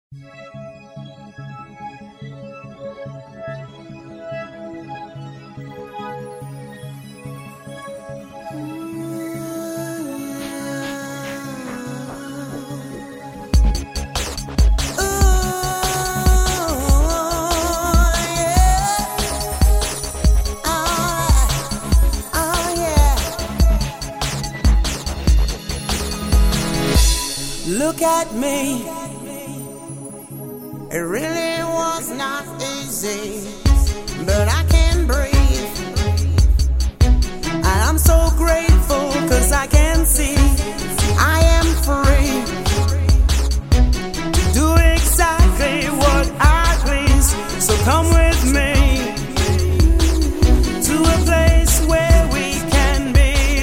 Look at me. It really was not easy, but I can breathe. And I'm so grateful 'cause I can see I am free to do exactly what I please. So come with me to a place where we can be.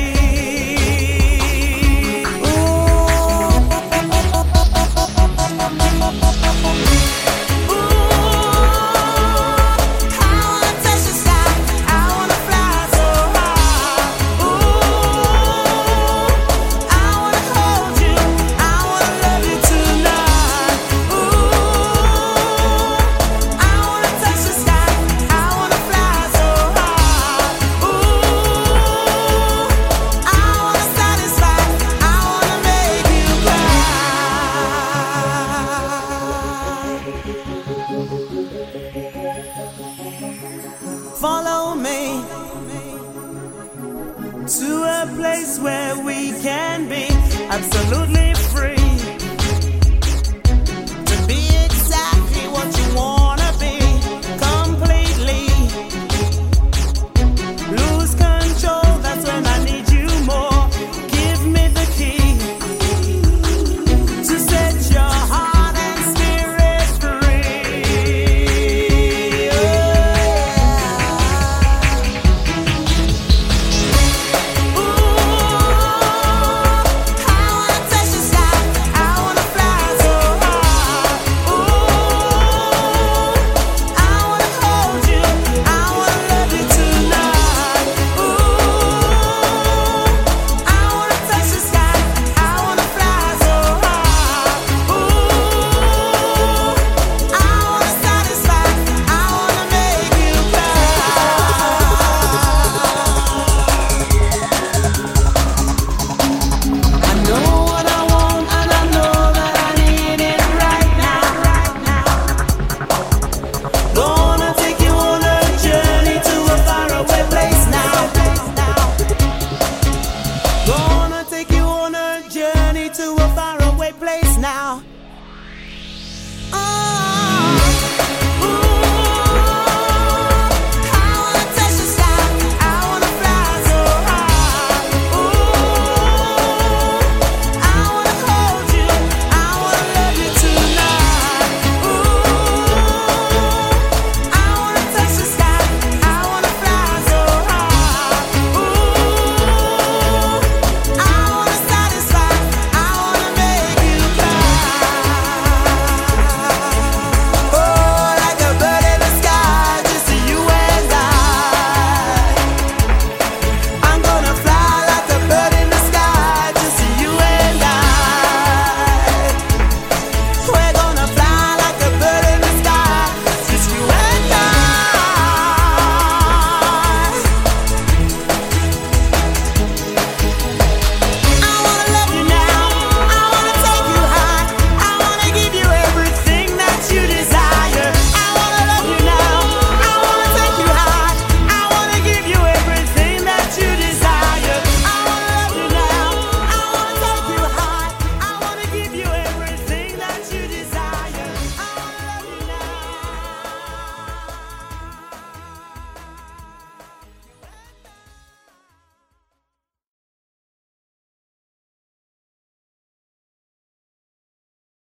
Follow me to a place where we can be absolute.